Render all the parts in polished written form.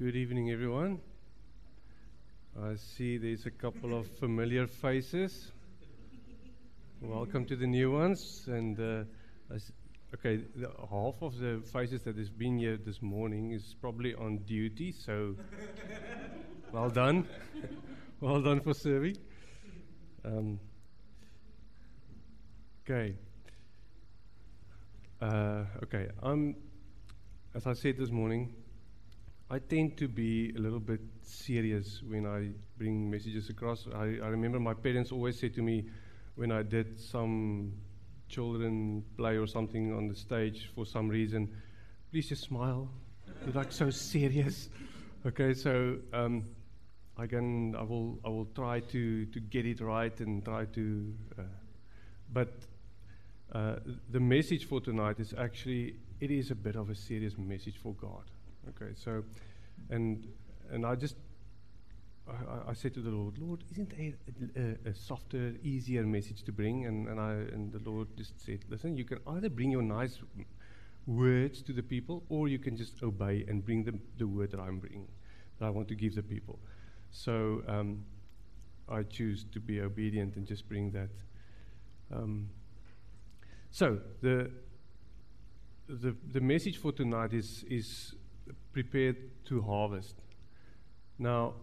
Good evening, everyone. I see there's a couple of familiar faces. Welcome to the new ones. And half of the faces that has been here this morning is probably on duty. So, well done, well done for serving. Okay. As I said this morning, I tend to be a little bit serious when I bring messages across. I remember my parents always said to me when I did some children play or something on the stage for some reason, please just smile. You're like so serious. Okay, so I will try to get it right and try to. But the message for tonight is actually it is a bit of a serious message for God. Okay, so, and I said to the Lord, isn't there a softer, easier message to bring? And the Lord just said, listen, you can either bring your nice words to the people, or you can just obey and bring them the word that I'm bringing, that I want to give the people. So I choose to be obedient and just bring that. So the message for tonight is prepared to harvest. Now,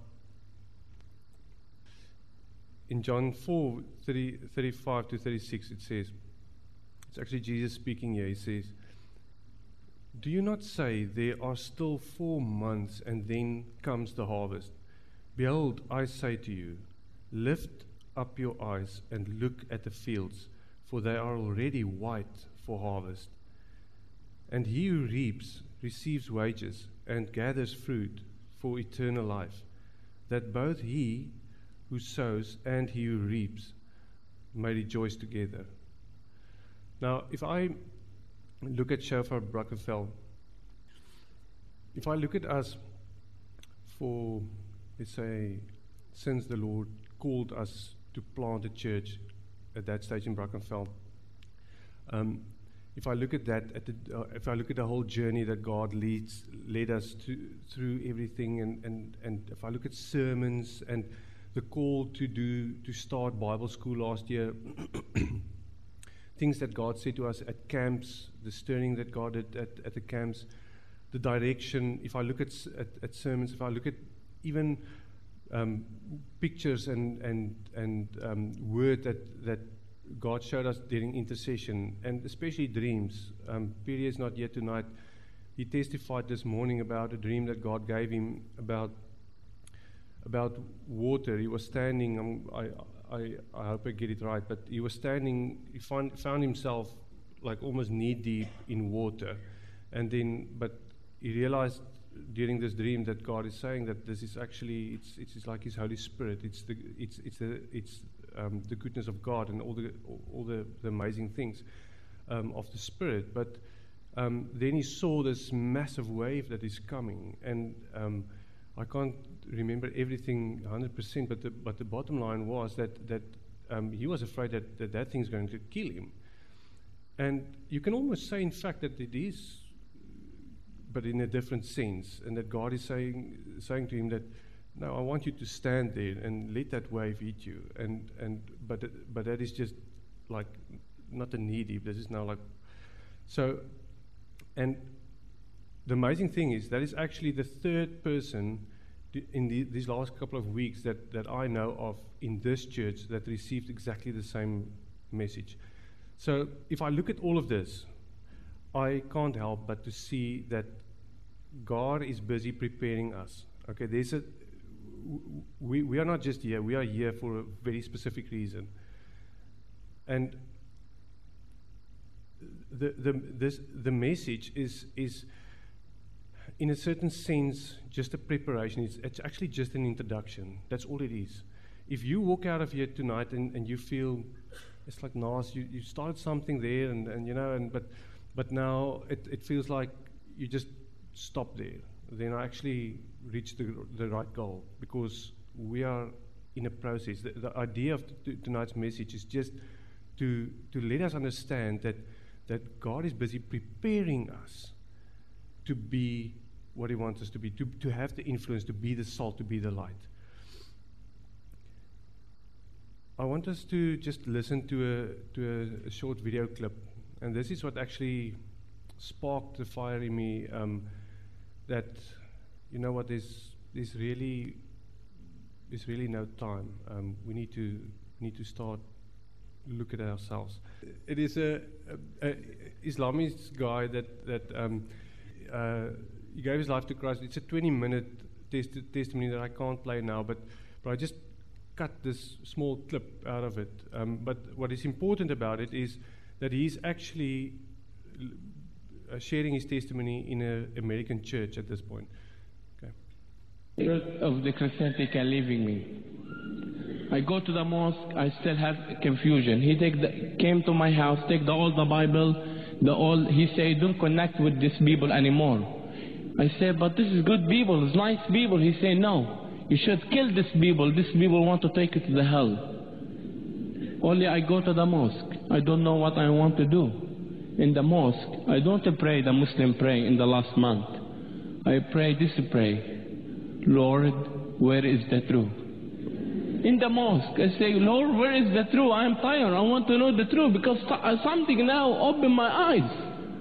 in John 4:35 to 36, it says, it's actually Jesus speaking here. He says, "Do you not say there are still 4 months and then comes the harvest? Behold, I say to you, lift up your eyes and look at the fields, for they are already white for harvest. And he who reaps receives wages and gathers fruit for eternal life, that both he who sows and he who reaps may rejoice together." Now, if I look at Shofar Brackenfell, if I look at us for, let's say, since the Lord called us to plant a church at that stage in Brackenfell, if I look at that, if I look at the whole journey that God led us through everything, and if I look at sermons and the call to start Bible school last year, things that God said to us at camps, the stirring that God did at the camps, the direction. If I look at sermons, if I look at even pictures and word that God showed us during intercession, and especially dreams. Piri is not here tonight. He testified this morning about a dream that God gave him about water. He was standing. I hope I get it right, but he was standing. He found himself like almost knee deep in water, but he realized during this dream that God is saying that this is actually it's like His Holy Spirit. It's the goodness of God and all the amazing things of the Spirit. But then he saw this massive wave that is coming, and I can't remember everything 100%. But the bottom line was that he was afraid that thing's going to kill him, and you can almost say, in fact, that it is, but in a different sense, and that God is saying to him that, no, I want you to stand there and let that wave eat you. But that is just like not a knee deep. This is now like so. And the amazing thing is that is actually the third person in these last couple of weeks that I know of in this church that received exactly the same message. So if I look at all of this, I can't help but to see that God is busy preparing us. Okay, we are not just here. We are here for a very specific reason. And the message is in a certain sense just a preparation. It's actually just an introduction. That's all it is. If you walk out of here tonight and you feel it's like Nas, you started something there but now it feels like you just stop there. Then I actually reach the right goal, because we are in a process. The idea of tonight's message is just to let us understand that God is busy preparing us to be what He wants us to be, to have the influence, to be the salt, to be the light. I want us to just listen to a short video clip, and this is what actually sparked the fire in me, that, you know what, there's really no time. We need to start look at ourselves. It is a Islamist guy that he gave his life to Christ. It's a 20-minute testimony that I can't play now, but I just cut this small clip out of it. But what is important about it is that he's actually sharing his testimony in an American church at this point. Of the Christianity can leaving me. I go to the mosque, I still have confusion. He came to my house, take all the Bible, he said, don't connect with these people anymore. I said, but this is good people, it's nice people. He said, no, you should kill these people want to take you to the hell. Only I go to the mosque, I don't know what I want to do. In the mosque, I don't pray the Muslim pray in the last month. I pray this prayer. Lord, where is the truth? In the mosque, I say, Lord, where is the truth? I am tired. I want to know the truth because something now opened my eyes.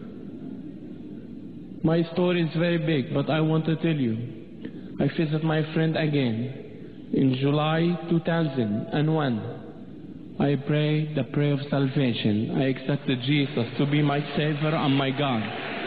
My story is very big, but I want to tell you. I visit my friend again in July 2001. I pray the prayer of salvation. I accepted Jesus to be my Savior and my God.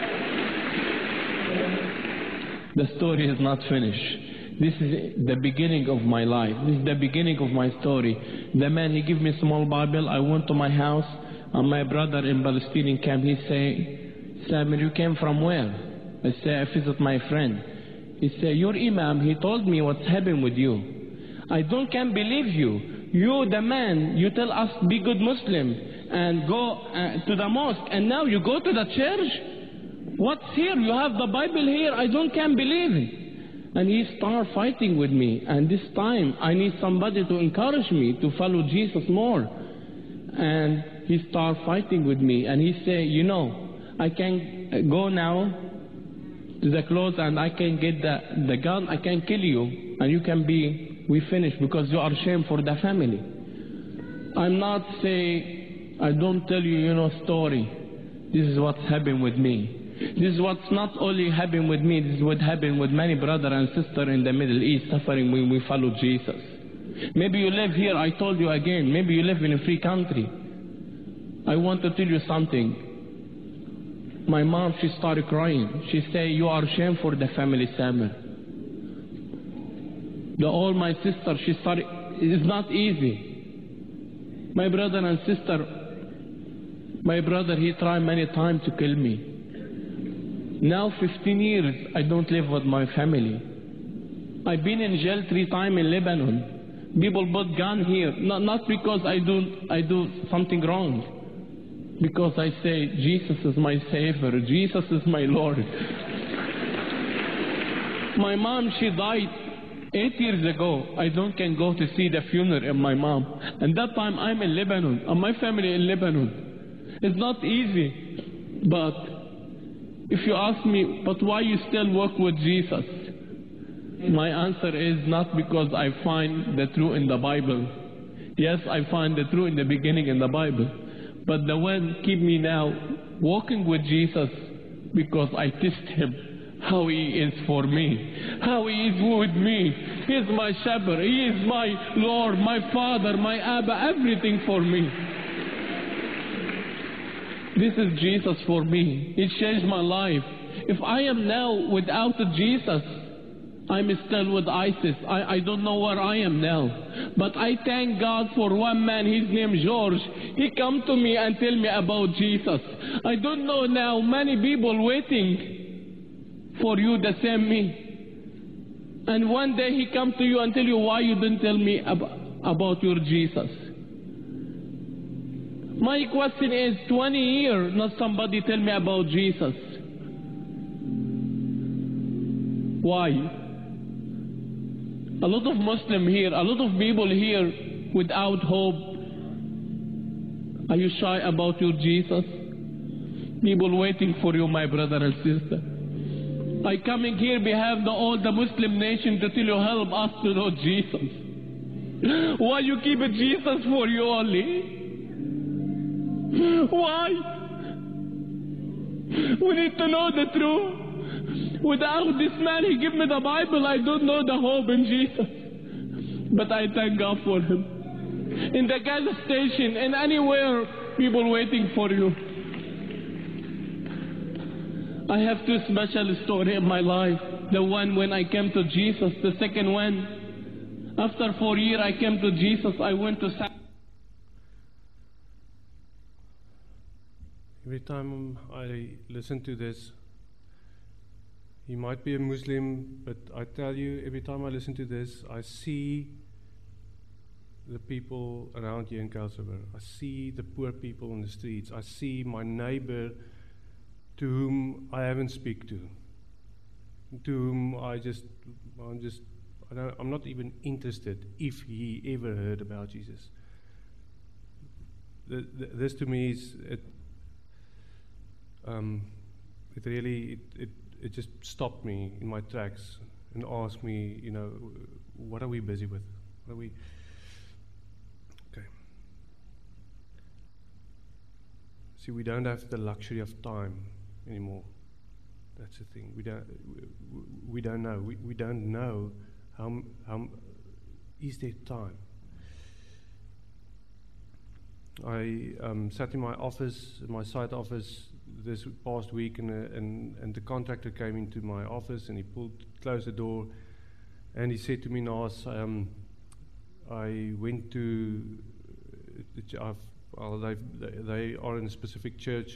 The story is not finished. This is the beginning of my life. This is the beginning of my story. The man, he gave me a small Bible. I went to my house, and my brother in Palestinian camp, he say, Samir, you came from where? I say, I visit my friend. He say, your Imam, he told me what's happened with you. I can't believe you. You, the man, you tell us be good Muslim and go to the mosque, and now you go to the church? What's here? You have the Bible here. I can't believe it. And he start fighting with me. And this time, I need somebody to encourage me to follow Jesus more. And he start fighting with me. And he say, you know, I can go now to the clothes and I can get the gun. I can kill you. And you can we finish because you are shame for the family. I'm not say, I don't tell you, story. This is what's happened with me. This is what's not only happened with me, this is what happened with many brothers and sisters in the Middle East suffering when we follow Jesus. Maybe you live here, I told you again, maybe you live in a free country. I want to tell you something. My mom, she started crying. She said, you are ashamed for the family, Samir. All my sisters, she started, it's not easy. My brother and sister, my brother, he tried many times to kill me. Now 15 years, I don't live with my family. I've been in jail 3 times in Lebanon. People put gun here, not because I do something wrong. Because I say, Jesus is my Savior, Jesus is my Lord. My mom, she died 8 years ago. I can go to see the funeral of my mom. And that time I'm in Lebanon, and my family in Lebanon. It's not easy, but if you ask me, but why you still work with Jesus? My answer is not because I find the truth in the Bible. Yes, I find the truth in the beginning in the Bible. But the one keep me now walking with Jesus because I test him how he is for me, how he is with me. He is my shepherd. He is my Lord, my Father, my Abba, everything for me. This is Jesus for me. It changed my life. If I am now without Jesus, I'm still with ISIS. I don't know where I am now. But I thank God for one man, his name George. He come to me and tell me about Jesus. I don't know now, many people waiting for you the same me. And one day he come to you and tell you why you didn't tell me about your Jesus. My question is, 20 years, not somebody tell me about Jesus. Why? A lot of Muslims here, a lot of people here without hope. Are you shy about your Jesus? People waiting for you, my brother and sister. I coming here behalf the all the Muslim nation to tell you help us to know Jesus. Why you keep it Jesus for you only? Why? We need to know the truth. Without this man, he give me the Bible. I don't know the hope in Jesus. But I thank God for him. In the gas station and anywhere, people waiting for you. I have two special stories in my life. The one when I came to Jesus. The second one, after 4 years I came to Jesus. I went to Every time I listen to this, he might be a Muslim, but I tell you, every time I listen to this, I see the people around here in Kosovo. I see the poor people on the streets. I see my neighbor to whom I haven't speak to whom I'm not even interested if he ever heard about Jesus. This to me is it just stopped me in my tracks and asked me, what are we busy with? What are we? Okay. See, we don't have the luxury of time anymore. That's the thing. We don't know. We don't know how is there time. I sat in my office, my site office, this past week, and the contractor came into my office and he closed the door, and he said to me, Nas, I went to, they are in a specific church,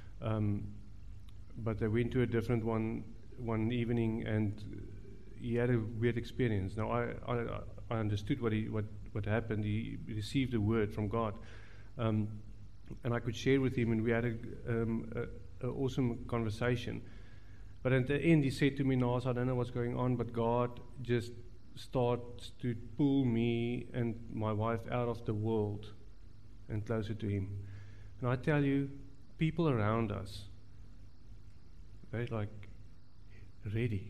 but they went to a different one evening, and he had a weird experience. Now I understood what happened. He received a word from God. And I could share with him, and we had an awesome conversation. But at the end, he said to me, Nas, I don't know what's going on, but God just starts to pull me and my wife out of the world and closer to Him. And I tell you, people around us, they're like ready.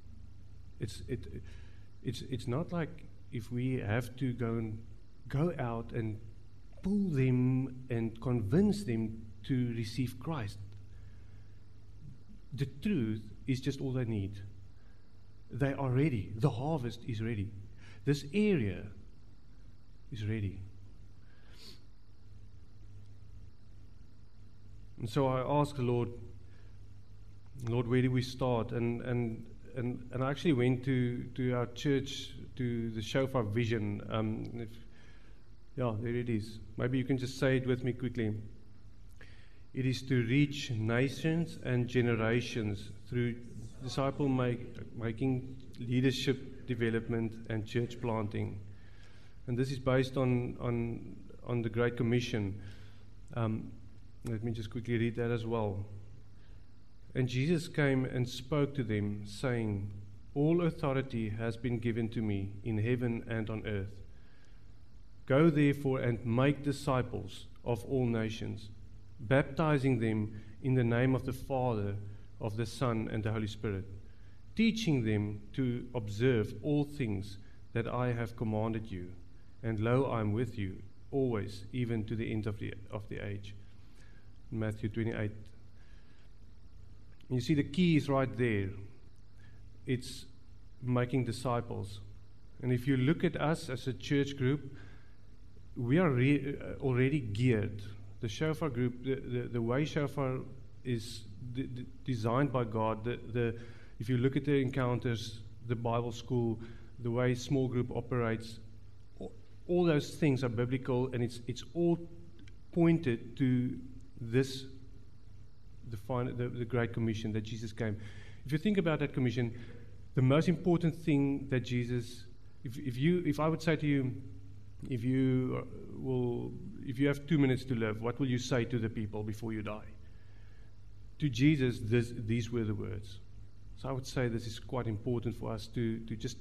It's not like if we have to go out and pull them and convince them to receive Christ. The truth is just all they need. They are ready. The harvest is ready. This area is ready. And so I asked the Lord, where do we start? And I actually went to our church, to the Shofar Vision. There it is. Maybe you can just say it with me quickly. It is to reach nations and generations through disciple making, leadership development, and church planting. And this is based on the Great Commission. Let me just quickly read that as well. And Jesus came and spoke to them, saying, all authority has been given to me in heaven and on earth. Go therefore and make disciples of all nations, baptizing them in the name of the Father, of the Son, and the Holy Spirit, teaching them to observe all things that I have commanded you. And lo, I am with you always, even to the end of the age. Matthew 28. You see, the key is right there. It's making disciples. And if you look at us as a church group, we are already geared. The Shofar group, the way Shofar is designed by God, if you look at the encounters, the Bible school, the way small group operates, all those things are biblical, and it's all pointed to this, the Great Commission that Jesus came. If you think about that commission, the most important thing that Jesus, if I would say to you, if you have 2 minutes to live, what will you say to the people before you die? To Jesus, these were the words. So I would say this is quite important for us to just,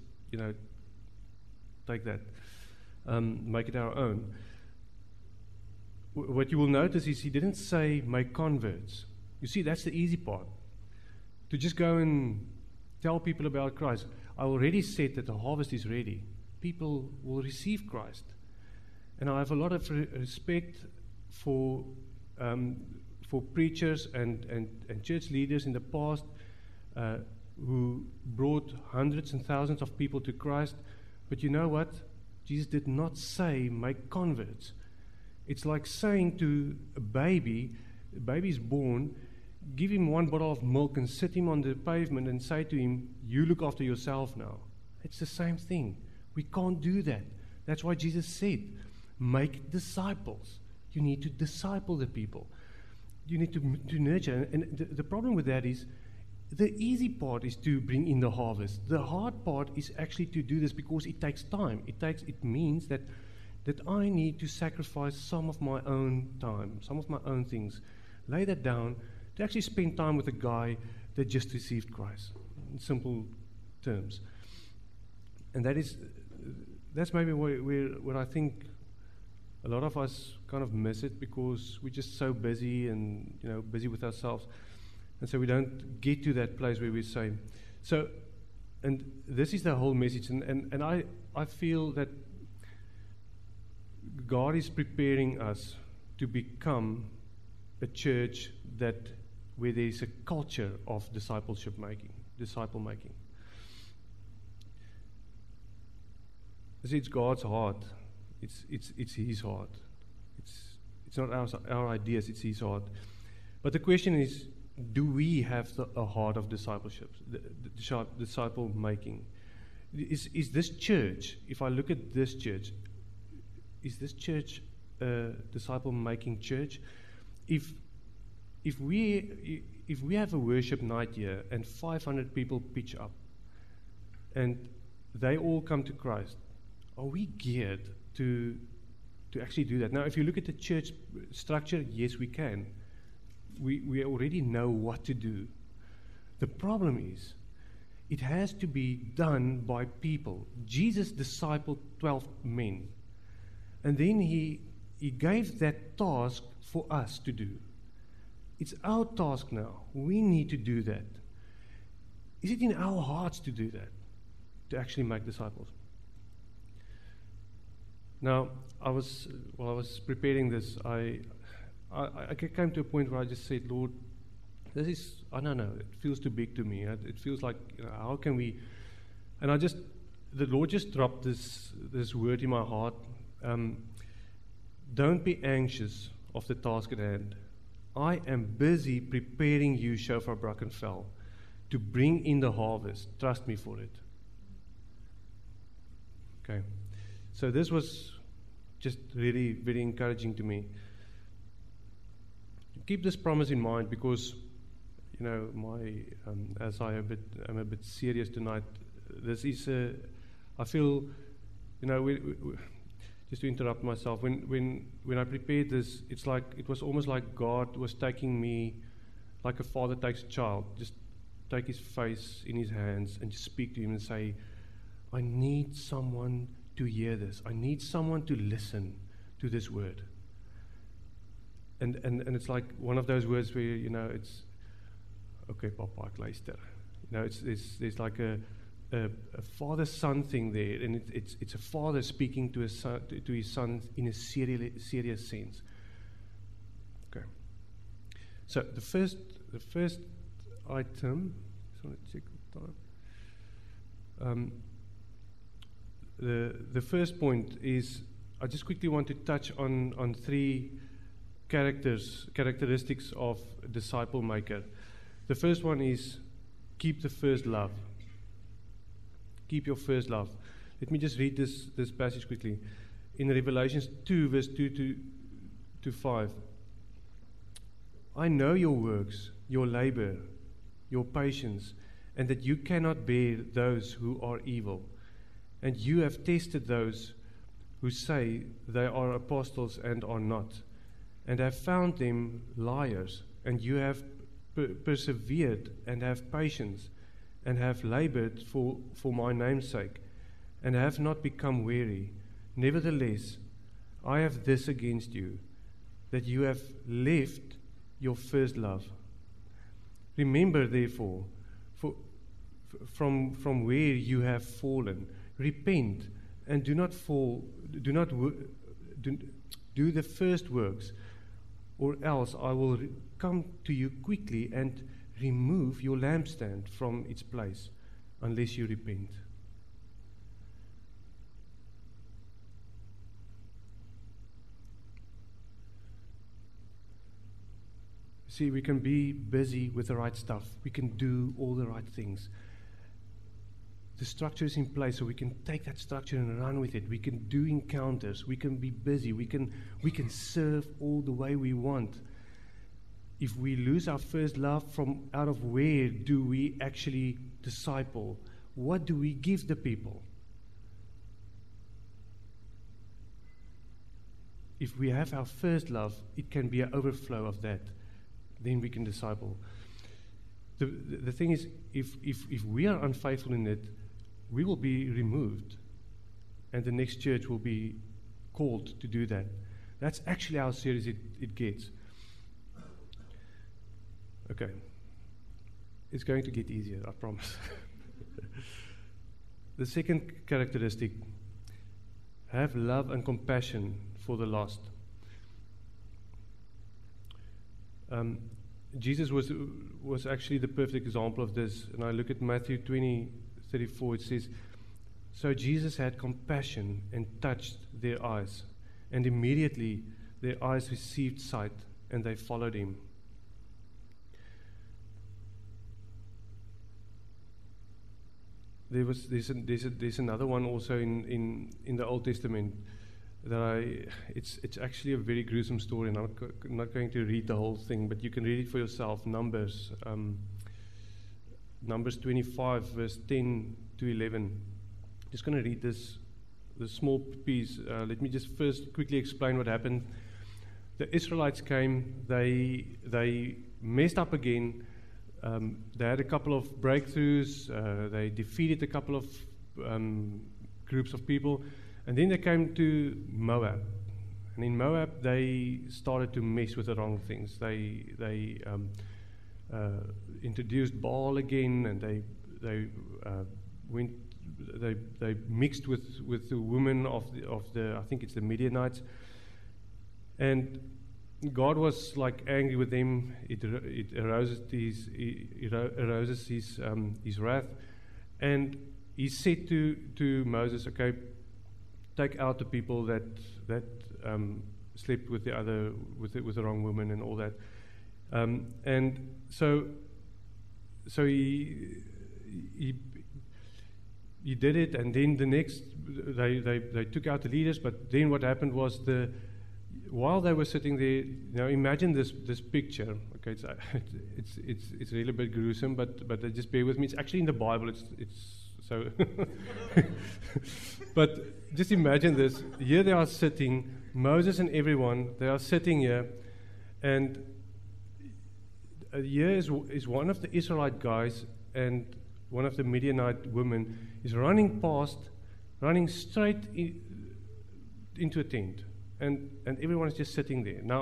take that, make it our own. What you will notice is he didn't say make converts. You see, that's the easy part. To just go and tell people about Christ. I already said that the harvest is ready. People will receive Christ. And I have a lot of respect for preachers and church leaders in the past who brought hundreds and thousands of people to Christ. But you know what? Jesus did not say make converts. It's like saying to a baby is born, give him one bottle of milk and sit him on the pavement and say to him, you look after yourself now. It's the same thing. We can't do that. That's why Jesus said, make disciples. You need to disciple the people. You need to nurture. And the problem with that is, the easy part is to bring in the harvest. The hard part is actually to do this because it takes time. It means that I need to sacrifice some of my own time, some of my own things, lay that down to actually spend time with a guy that just received Christ, in simple terms. And that's maybe where I think a lot of us kind of miss it because we're just so busy and busy with ourselves. And so we don't get to that place where we say, and this is the whole message. And I feel that God is preparing us to become a church where there is a culture of disciple making. It's God's heart. It's His heart. It's not our ideas. It's His heart. But the question is, do we have a heart of discipleship, disciple making? Is this church? If I look at this church, is this church a disciple making church? If we have a worship night here and 500 people pitch up, and they all come to Christ, are we geared to actually do that? Now, if you look at the church structure, yes, we can. We already know what to do. The problem is, it has to be done by people. Jesus discipled 12 men. And then he gave that task for us to do. It's our task now. We need to do that. Is it in our hearts to do that? To actually make disciples? Now, while I was preparing this, I came to a point where I just said, Lord, I don't know, it feels too big to me. It feels like, how can we? And the Lord just dropped this word in my heart. Don't be anxious of the task at hand. I am busy preparing you, Shofar Brackenfell, to bring in the harvest. Trust me for it. Okay. So this was just really very encouraging to me. Keep this promise in mind because, as I am a bit serious tonight, this is I feel, just to interrupt myself, when I prepared this, it was almost like God was taking me, like a father takes a child, just take his face in his hands and just speak to him and say, I need someone to hear this. I need someone to listen to this word. And it's like one of those words where, it's, okay, Papa, ek luister. There's like a father-son thing there, and it's a father speaking to his son in a serious sense. Okay. So the first item, just want to check the time. The first point is, I just quickly want to touch on three characteristics of a disciple maker. The first one is keep the first love. Keep your first love. Let me just read this passage quickly. In Revelations 2, verse 2 to 5. I know your works, your labor, your patience, and that you cannot bear those who are evil. And you have tested those who say they are apostles and are not, and have found them liars. And you have persevered and have patience, and have labored for my name's sake, and have not become weary. Nevertheless, I have this against you, that you have left your first love. Remember, therefore, from where you have fallen. Repent and do not fall. Do not do the first works, or else I will come to you quickly and remove your lampstand from its place, unless you repent. See, we can be busy with the right stuff. We can do all the right things. The structure is in place, so we can take that structure and run with it. We can do encounters. We can be busy. We can serve all the way we want. If we lose our first love, from out of where do we actually disciple? What do we give the people? If we have our first love, it can be an overflow of that. Then we can disciple. The thing is, if we are unfaithful in it, we will be removed, and the next church will be called to do that. That's actually how serious it gets. Okay. It's going to get easier, I promise. The second characteristic, have love and compassion for the lost. Jesus was actually the perfect example of this. And I look at Matthew 20:34. It says, "So Jesus had compassion and touched their eyes, and immediately their eyes received sight, and they followed him." There's another one also in the Old Testament that it's actually a very gruesome story, and I'm not going to read the whole thing, but you can read it for yourself. Numbers 25, verse 10 to 11. Just going to read this small piece. Let me just first quickly explain what happened. The Israelites came. They messed up again. They had a couple of breakthroughs. They defeated a couple of groups of people. And then they came to Moab. And in Moab, they started to mess with the wrong things. They introduced Baal again, and they mixed with the women of the I think it's the Midianites. And God was like angry with them. It arouses his wrath, and he said to Moses, "Okay, take out the people that slept with the wrong woman and all that." And so he did it, and then the next they took out the leaders. But then what happened was while they were sitting there, now imagine this picture. Okay, it's really a bit gruesome, but just bear with me. It's actually in the Bible. It's so. But just imagine this. Here they are sitting, Moses and everyone. They are sitting here, and here is one of the Israelite guys, and one of the Midianite women is running straight into a tent. And everyone is just sitting there. Now,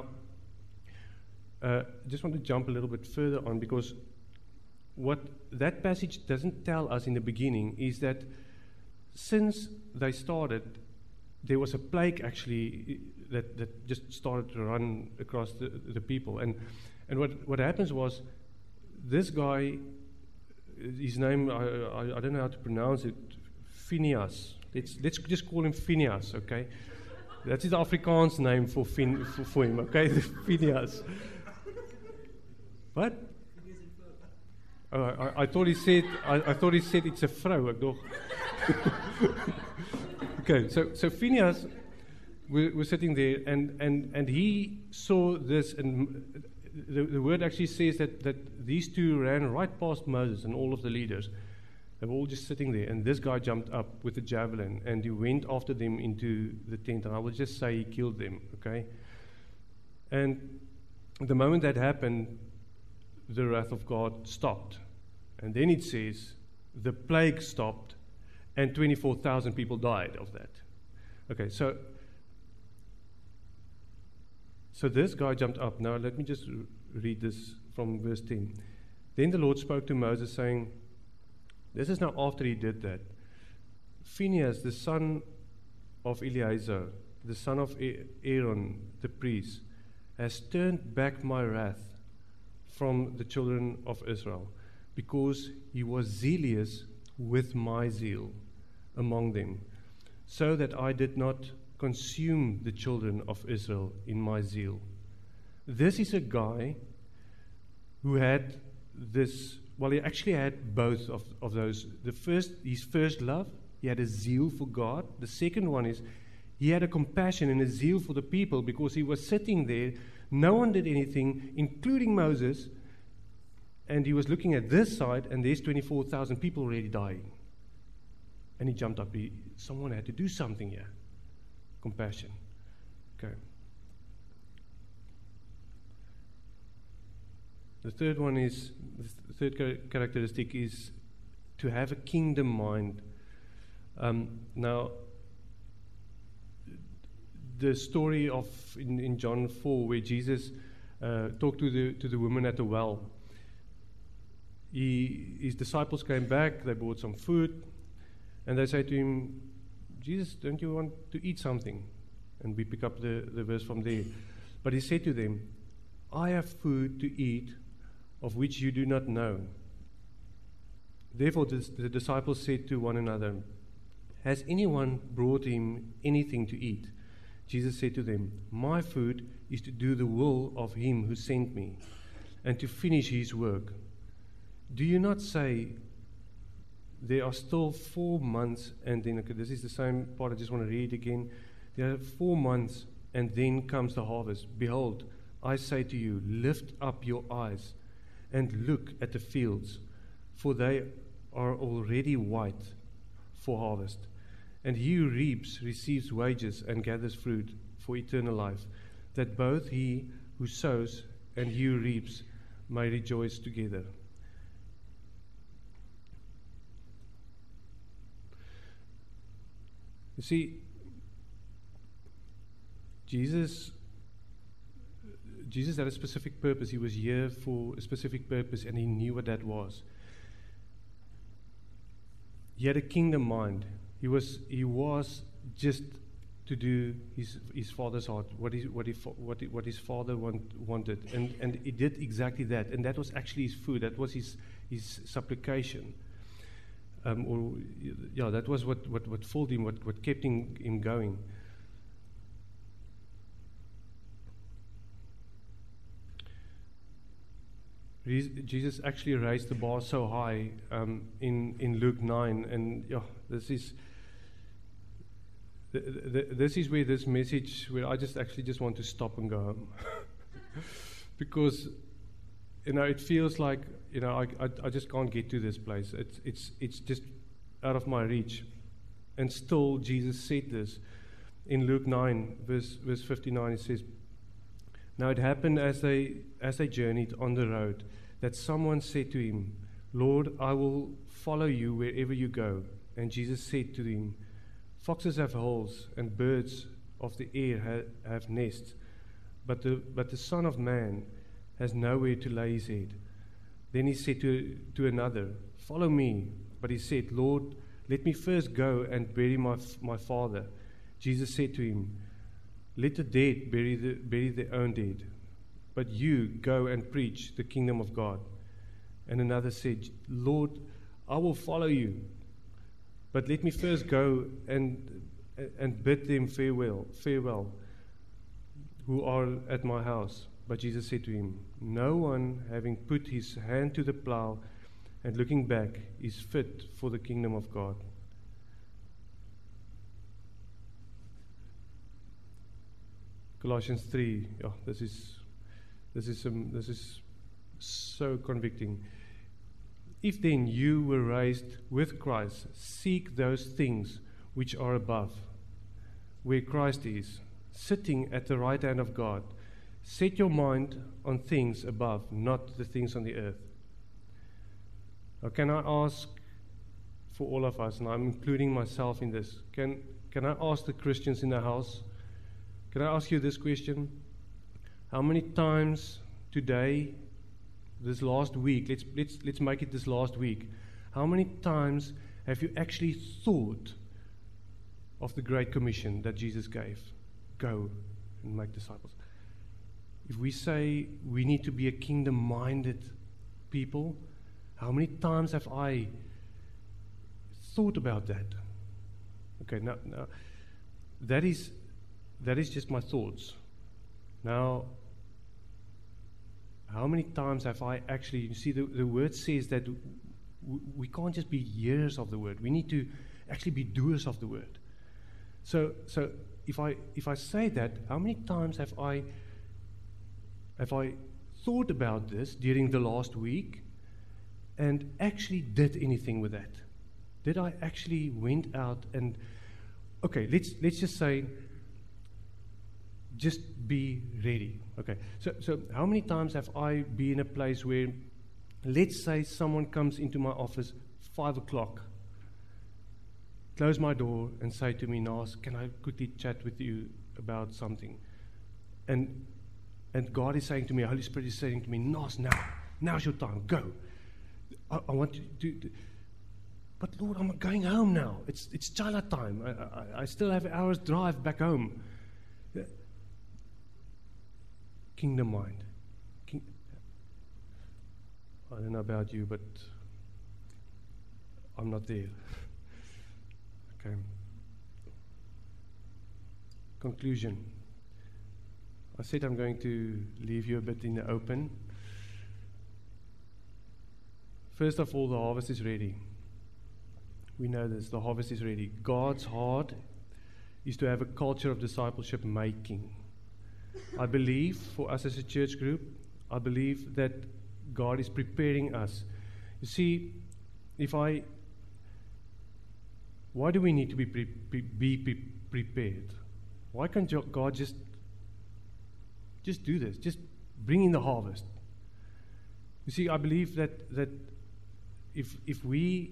just want to jump a little bit further on, because what that passage doesn't tell us in the beginning is that since they started, there was a plague actually that just started to run across the people. And what happens was, this guy, his name, I don't know how to pronounce it, Phineas. Let's just call him Phineas, okay? That is the Afrikaans name for him, okay? Phineas. What? I thought he said it's a vrou, ek dog. Okay, so Phineas was sitting there, and he saw this, and the word actually says that these two ran right past Moses and all of the leaders. They were all just sitting there, and this guy jumped up with a javelin, and he went after them into the tent, and I will just say he killed them, okay? And the moment that happened, the wrath of God stopped. And then it says, the plague stopped, and 24,000 people died of that. Okay, so this guy jumped up. Now let me just read this from verse 10. Then the Lord spoke to Moses, saying, This is now after he did that. Phinehas, the son of Eleazar, the son of Aaron, the priest, has turned back my wrath from the children of Israel, because he was zealous with my zeal among them, so that I did not consume the children of Israel in my zeal. This is a guy who had this, well, he actually had both of those. His first love, he had a zeal for God. The second one is he had a compassion and a zeal for the people, because he was sitting there, no one did anything, including Moses, and he was looking at this side, and there's 24,000 people already dying. And he jumped up. Someone had to do something here. Compassion. Okay. The third one is, the third characteristic is to have a kingdom mind. Now, the story of in John 4, where Jesus talked to the woman at the well. His disciples came back. They brought some food, and they say to him, "Jesus, don't you want to eat something?" And we pick up the verse from there. But he said to them, "I have food to eat of which you do not know." Therefore the disciples said to one another, "Has anyone brought him anything to eat?" Jesus said to them, "My food is to do the will of him who sent me, and to finish his work. Do you not say, there are still 4 months, and then," okay, this is the same part, I just want to read again. "There are 4 months, and then comes the harvest. Behold, I say to you, lift up your eyes and look at the fields, for they are already white for harvest. And he who reaps receives wages and gathers fruit for eternal life, that both he who sows and he who reaps may rejoice together." You see, Jesus had a specific purpose. He was here for a specific purpose, and he knew what that was. He had a kingdom mind. He was just to do his father's heart, what his father wanted, and he did exactly that. And that was actually his food. That was his supplication. That was what filled him, what kept him going. Jesus actually raised the bar so high in Luke 9, and this is where this message, where I just want to stop and go home, because it feels like I just can't get to this place. It's just out of my reach, and still Jesus said this in Luke 9 verse 59. It says, "Now it happened as they journeyed on the road, that someone said to him, 'Lord, I will follow you wherever you go.' And Jesus said to him, 'Foxes have holes, and birds of the air have nests, but the Son of Man has nowhere to lay his head.' Then he said to another, 'Follow me.' But he said, 'Lord, let me first go and bury my father.' Jesus said to him, 'Let the dead bury their own dead, but you go and preach the kingdom of God.' And another said, 'Lord, I will follow you, but let me first go and bid them farewell, who are at my house.' But Jesus said to him, 'No one, having put his hand to the plow and looking back, is fit for the kingdom of God.'" Colossians 3. This is so convicting. "If then you were raised with Christ, seek those things which are above, where Christ is, sitting at the right hand of God. Set your mind on things above, not the things on the earth." Now, can I ask for all of us, and I'm including myself in this, can I ask the Christians in the house, can I ask you this question? How many times today, this last week, let's make it this last week, How many times have you actually thought of the Great Commission that Jesus gave? Go and make disciples. If we say we need to be a kingdom-minded people, how many times have I thought about that? Okay, now that is just my thoughts. Now, how many times have I actually, you see, the word says that we can't just be hearers of the word. We need to actually be doers of the word. So if I say that, how many times have I thought about this during the last week and actually did anything with that? Did I actually went out and, okay, let's just say, just be ready. Okay, so how many times have I been in a place where, let's say someone comes into my office 5 o'clock, close my door and say to me, Nas, can I quickly chat with you about something? And God is saying to me, Holy Spirit is saying to me, Nas, now's your time, go. I want you to do. But Lord, I'm going home now. It's Chala time. I still have an hour's drive back home. Kingdom mind. I don't know about you, but I'm not there. Okay. Conclusion. I said I'm going to leave you a bit in the open. First of all, the harvest is ready. We know this. The harvest is ready. God's heart is to have a culture of discipleship making. I believe for us as a church group, I believe that God is preparing us. You see, why do we need to be prepared? Why can't God just do this? Just bring in the harvest. You see, I believe that if we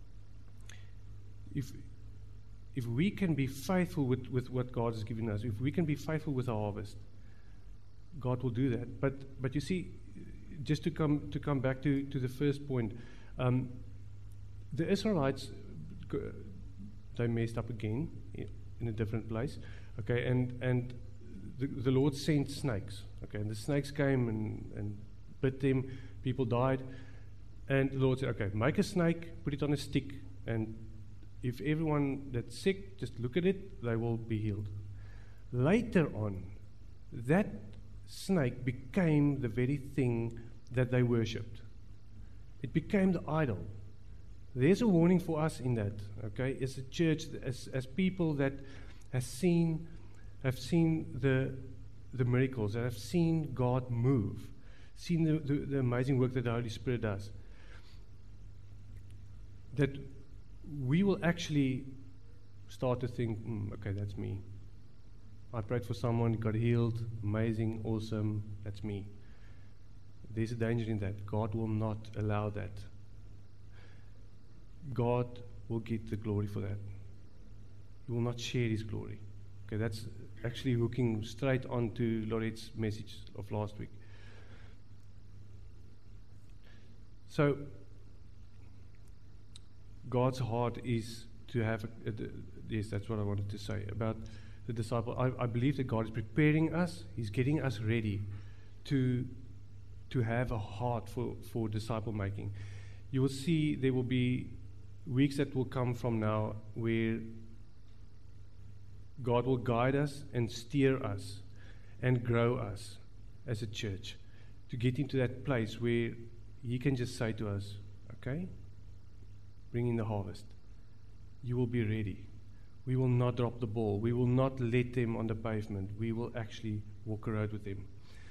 can be faithful with what God has given us, if we can be faithful with the harvest, God will do that. But you see, just to come back to the first point, the Israelites, they messed up again in a different place. Okay, and the Lord sent snakes. Okay, and the snakes came and bit them. People died, and the Lord said, "Okay, make a snake, put it on a stick, and if everyone that's sick, just look at it, they will be healed." Later on, that snake became the very thing that they worshipped. It became the idol. There's a warning for us in that, okay? As a church, as people that have seen the miracles, that have seen God move, seen the amazing work that the Holy Spirit does, that we will actually start to think, okay, that's me. I prayed for someone, got healed, amazing, awesome, that's me. There's a danger in that. God will not allow that. God will get the glory for that. He will not share His glory. Okay, that's actually hooking straight onto Lorette's message of last week. So, God's heart is to have, yes, that's what I wanted to say about the disciple. I believe that God is preparing us. He's getting us ready to have a heart for disciple making. You will see there will be weeks that will come from now where God will guide us and steer us and grow us as a church to get into that place where He can just say to us, okay, bring in the harvest. You will be ready. We will not drop the ball. We will not let them on the pavement. We will actually walk a road with them.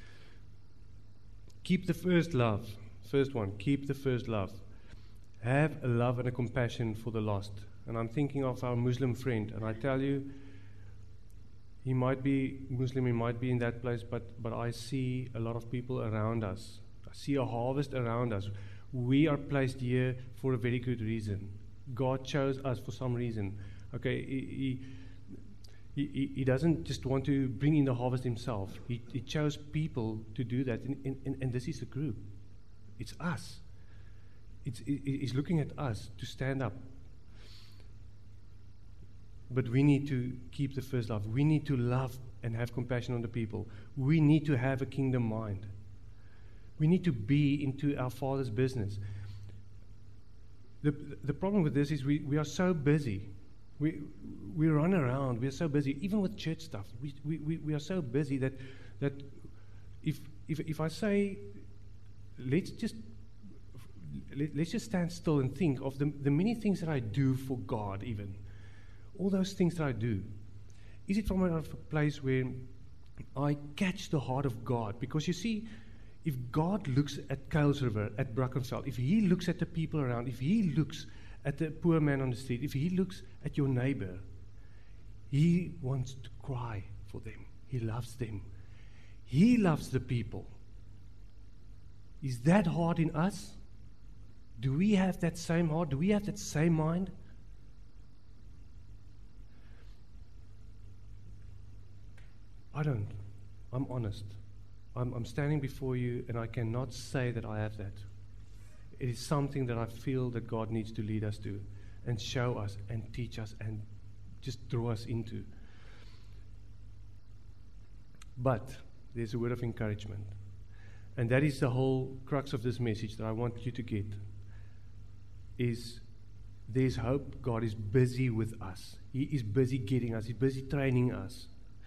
Keep the first love. First one, keep the first love. Have a love and a compassion for the lost. And I'm thinking of our Muslim friend, and I tell you, he might be Muslim, he might be in that place, but I see a lot of people around us. I see a harvest around us. We are placed here for a very good reason. God chose us for some reason. Okay, He doesn't just want to bring in the harvest Himself. He chose people to do that, and this is the group. It's us. He's looking at us to stand up. But we need to keep the first love. We need to love and have compassion on the people. We need to have a kingdom mind. We need to be into our Father's business. The problem with this is we are so busy. We run around. We are so busy, even with church stuff. We are so busy that if I say, let's just stand still and think of the many things that I do for God, even all those things that I do. Is it from a place where I catch the heart of God? Because you see, if God looks at Kuils River, at Brackenfell, if He looks at the people around, if He looks at the poor man on the street, if He looks at your neighbor, He wants to cry for them. He loves them. He loves the people. Is that heart in us? Do we have that same heart? Do we have that same mind? I don't. I'm honest. I'm standing before you, and I cannot say that I have that. It is something that I feel that God needs to lead us to and show us and teach us and just draw us into. But there's a word of encouragement. And that is the whole crux of this message that I want you to get. Is there's hope. God is busy with us. He is busy getting us. He's busy training us.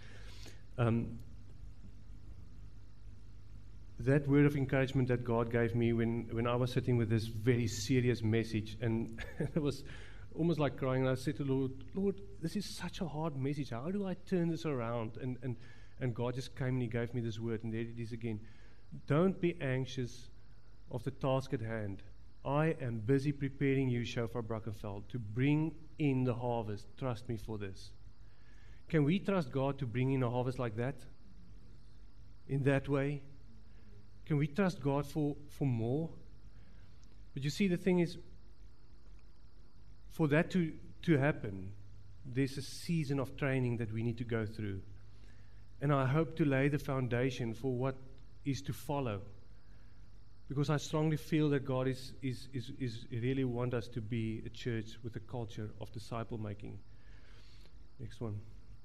That word of encouragement that God gave me when I was sitting with this very serious message, and it was almost like crying, and I said to the Lord, this is such a hard message. How do I turn this around? And God just came and He gave me this word, and there it is again. Don't be anxious of the task at hand. I am busy preparing you, Shofar Brackenfell, to bring in the harvest. Trust me for this. Can we trust God to bring in a harvest like that? In that way? Can we trust God for more? But you see, the thing is, for that to happen, there's a season of training that we need to go through. And I hope to lay the foundation for what is to follow. Because I strongly feel that God is really want us to be a church with a culture of disciple making. Next one.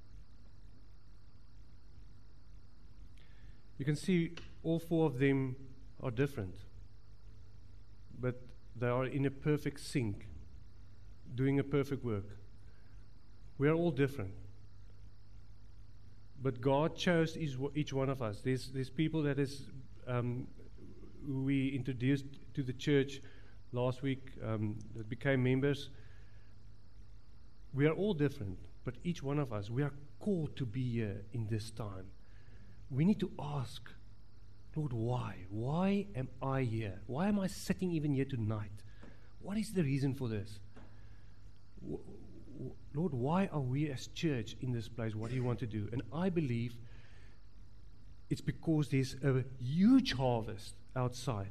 You can see all four of them are different, but they are in a perfect sync, doing a perfect work. We are all different, but God chose each one of us. There's people that is who we introduced to the church last week that became members. We are all different, but each one of us, we are called to be here in this time. We need to ask, Lord, why? Why am I here? Why am I sitting even here tonight? What is the reason for this? Lord, why are we as church in this place? What do you want to do? And I believe it's because there's a huge harvest outside.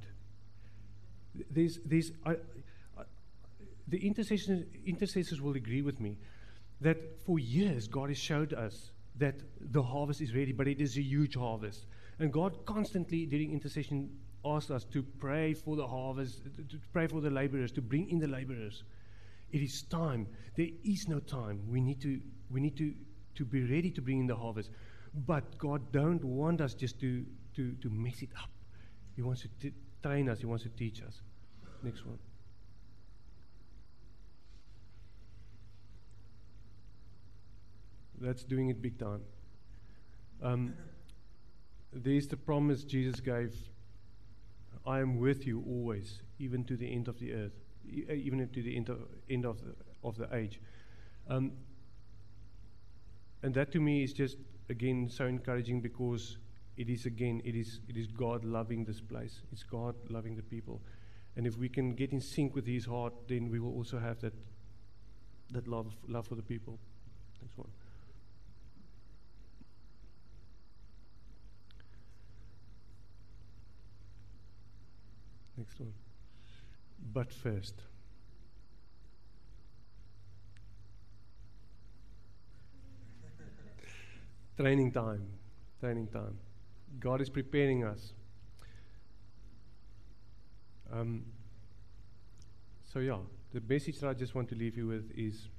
The intercessors will agree with me that for years God has showed us that the harvest is ready, but it is a huge harvest. And God constantly, during intercession, asks us to pray for the harvest, to pray for the laborers, to bring in the laborers. It is time. There is no time. We need to be ready to bring in the harvest. But God don't want us just to mess it up. He wants to train us. He wants to teach us. Next one. That's doing it big time. There's the promise Jesus gave. I am with you always, even to the end of the earth, even to the end of the age. And that to me is just, again, so encouraging, because it is God loving this place. It's God loving the people. And if we can get in sync with His heart, then we will also have that love for the people. Next one. Next one. But first. Training time. God is preparing us. So yeah, the message that I just want to leave you with is,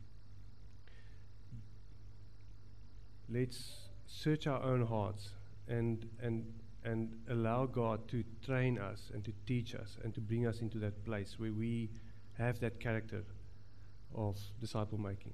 let's search our own hearts and allow God to train us and to teach us and to bring us into that place where we have that character of disciple making.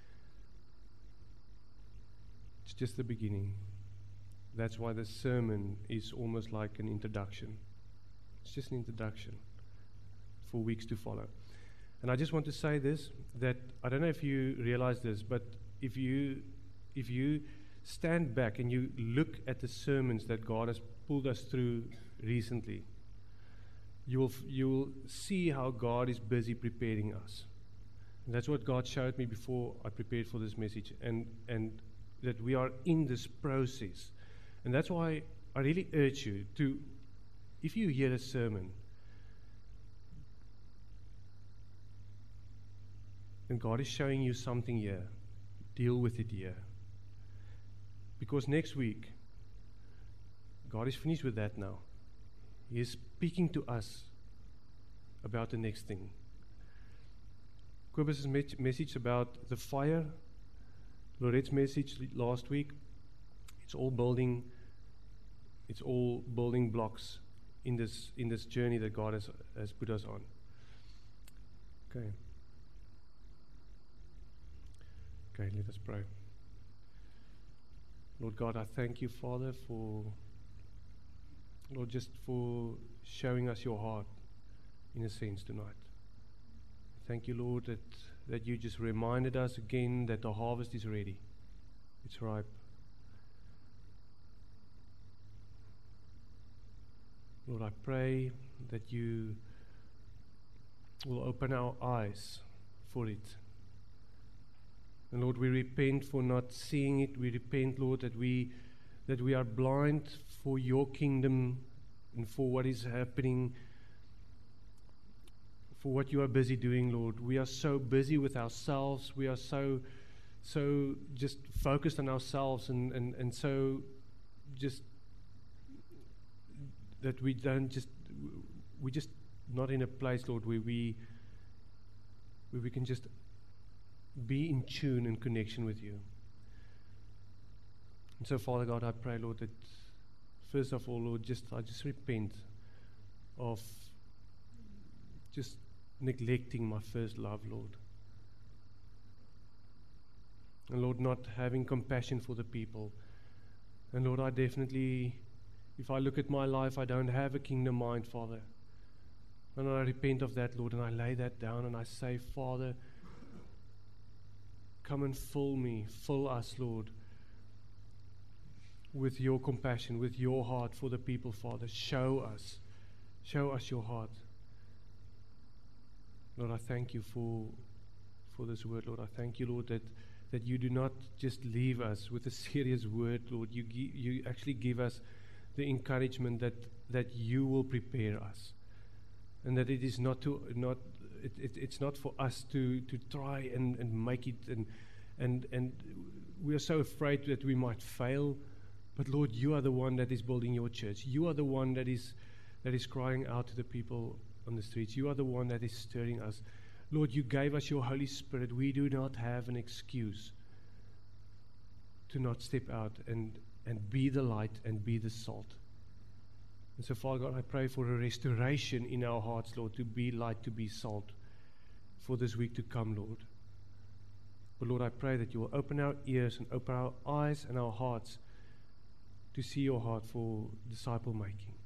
It's just the beginning. That's why the sermon is almost like an introduction. It's just an introduction for weeks to follow. And I just want to say this, that I don't know if you realize this, but if you stand back and you look at the sermons that God has pulled us through recently, you will see how God is busy preparing us. And that's what God showed me before I prepared for this message, and that we are in this process. And that's why I really urge you to, if you hear a sermon and God is showing you something here, deal with it here. Because next week, God is finished with that now. He is speaking to us about the next thing. Kobus' message about the fire, Lorette's message last week, it's all building blocks in this journey that God has put us on. Okay, let us pray. Lord God, I thank you, Father, just for showing us your heart, in a sense, tonight. Thank you, Lord, that you just reminded us again that the harvest is ready. It's ripe. Lord, I pray that you will open our eyes for it. And Lord, we repent for not seeing it. We repent, Lord, that we are blind for your kingdom and for what is happening, for what you are busy doing, Lord. We are so busy with ourselves. We are so just focused on ourselves and so just that we're just not in a place, Lord, where we can just be in tune and connection with you. And so, Father God, I pray, Lord, that first of all, Lord, I just repent of just neglecting my first love, Lord. And Lord, not having compassion for the people. And Lord, I definitely, if I look at my life, I don't have a kingdom mind, Father. And I repent of that, Lord, and I lay that down and I say, Father, come and fill us, Lord, with your compassion, with your heart for the people, Father. Show us your heart. Lord, I thank you for this word, Lord. I thank you, Lord, that you do not just leave us with a serious word, Lord. You actually give us the encouragement that you will prepare us, and that it is it's not for us to try and make it, and we are so afraid that we might fail. But Lord, you are the one that is building your church. You are the one that is crying out to the people on the streets. You are the one that is stirring us. Lord, you gave us your Holy Spirit. We do not have an excuse to not step out and be the light and be the salt. And so, Father God, I pray for a restoration in our hearts, Lord, to be light, to be salt for this week to come, Lord. But Lord, I pray that you will open our ears and open our eyes and our hearts to see your heart for disciple making.